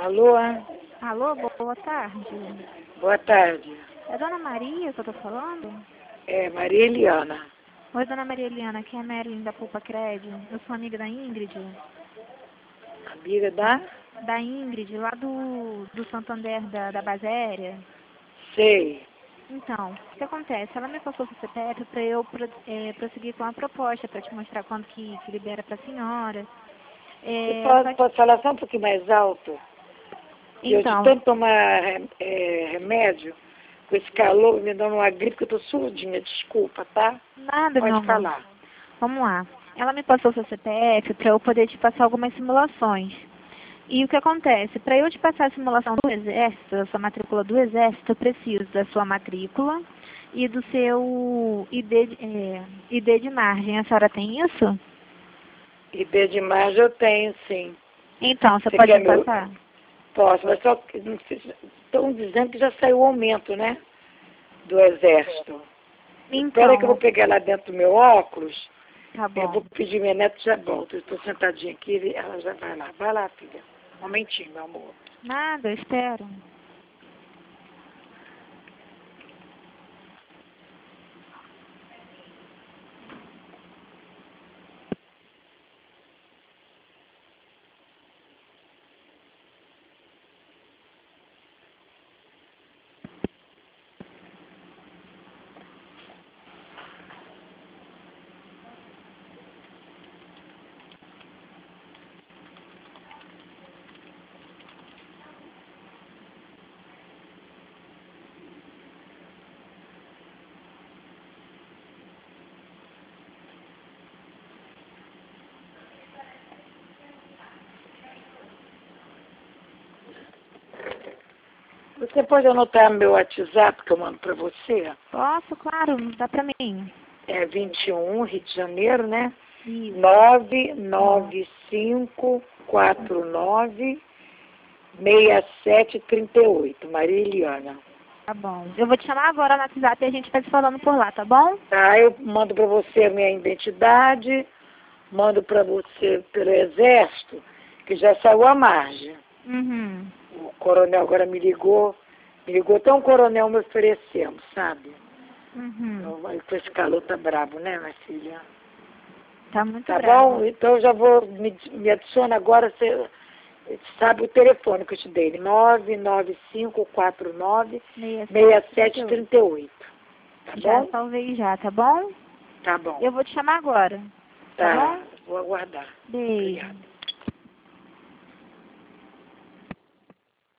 Alô? Alô, boa tarde. Boa tarde. É Dona Maria que eu tô falando? É Maria Eliana. Oi, Dona Maria Eliana, aqui é a Marilyn da Poupa Cred. Eu sou amiga da Ingrid. Amiga da? Da Ingrid, lá do Santander, da base aérea. Sei. Então, o que acontece? Ela me passou o CPF para eu prosseguir com a proposta, para te mostrar quanto que libera para a senhora. Você Só que, pode falar só um pouquinho mais alto? Eu de então, tanto tomar remédio, com esse calor me dando uma gripe que eu tô surdinha, desculpa, tá? nada, meu Pode amor. falar. Vamos lá. Ela me passou o seu CPF para eu poder te passar algumas simulações. E o que acontece? Para eu te passar a simulação do Exército, a sua matrícula do Exército, eu preciso da sua matrícula e do seu ID de margem. A senhora tem isso? ID de margem eu tenho, sim. Então, você Você pode quer me meu... passar? Posso, mas só que estão dizendo que já saiu o aumento, né? Do Exército. Espera que eu vou Então, pegar lá dentro do meu óculos. tá Eu vou bom. pedir minha neta e já volto. Eu estou sentadinha aqui, ela já vai lá. Vai lá, filha. Um momentinho, meu amor. Nada, eu espero. Você pode anotar meu WhatsApp que eu mando para você? Posso? Claro, dá pra mim. É 21, Rio de Janeiro, né? Isso. 995496738. Maria Eliana. Tá bom. Eu vou te chamar agora no WhatsApp e a gente vai se falando por lá, tá bom? Tá, eu mando para você a minha identidade, mando para você pelo Exército, que já saiu a margem. Uhum. O coronel agora me ligou até um coronel me oferecendo, sabe? Uhum. Com esse calor tá brabo, né, minha filha? Tá muito Tá bravo. bom? Então eu já vou, me adiciona agora, você sabe o telefone que eu te dei, 995496738. Tá Já bom? salvei já, tá bom? Tá bom. Eu vou te chamar agora, tá Tá, bom? vou aguardar. Beijo. Obrigada.